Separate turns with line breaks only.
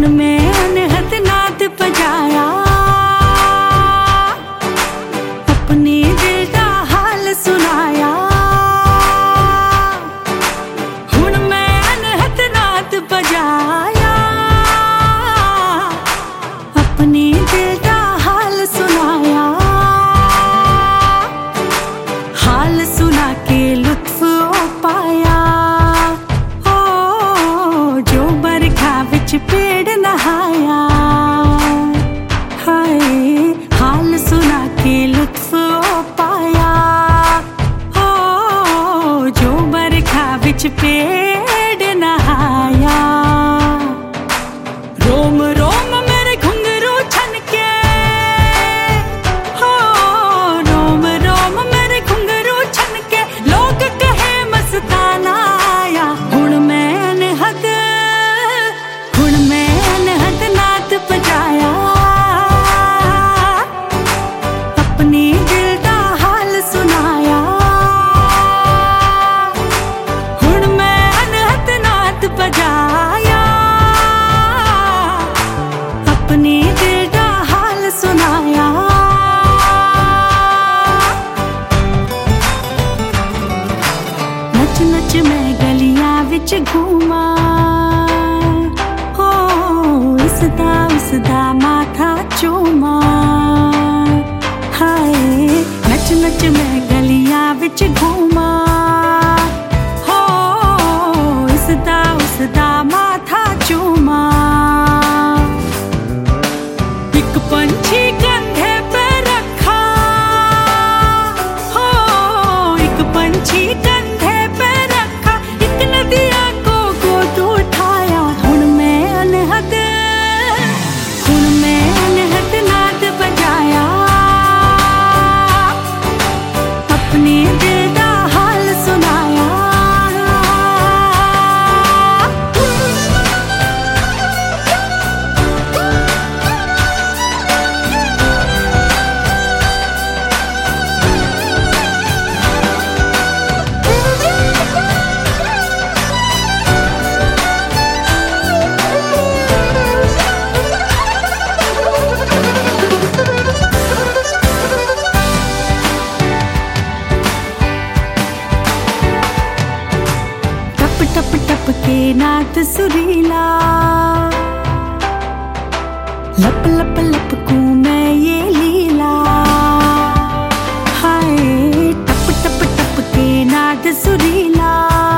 हुण मैं अनहद नाद बजाया, अपने दिल दा हाल सुनाया। हुण मैं अनहद नाद बजाया, अपने दिल दा हाल सुनाया। हाल सुना के लुत्फ ओ पाया, ओ जो बरखा विच पेड़ नहाया। हाय हाल सुना के लुत्फ ओ पाया, ओ जो बरखा विच पेड़ नहाया। रोम रोम मेरे घुंघरू छनके, हो रोम रोम मेरे घुंघरू छनके, लोग कहे मस्ताना आया। हुण मैं अनहद नाद बजाया, अपने दिल दा हाल सुनाया। हुण मैं अनहद नाद बजाया, अपने दिल दा हाल सुनाया। नच नच मैं गलियां विच घूमा, हो उसदा माथा चूमा। हाय नच नच मैं गलियां विच घूमा, हो उसदा माथा चूमा। एक पंछी कंधे पे रखा, हो एक पंछी कंधे पे रखा, एक नदिया को गोद उठाया। हुण मैं अनहद नाद बजाया, अपने दिल दा हाल सुनाया। टप टप के नाद सुरीला, लप लप लप को मैं ये लीला। हाय टप टप टप के नाद सुरीला,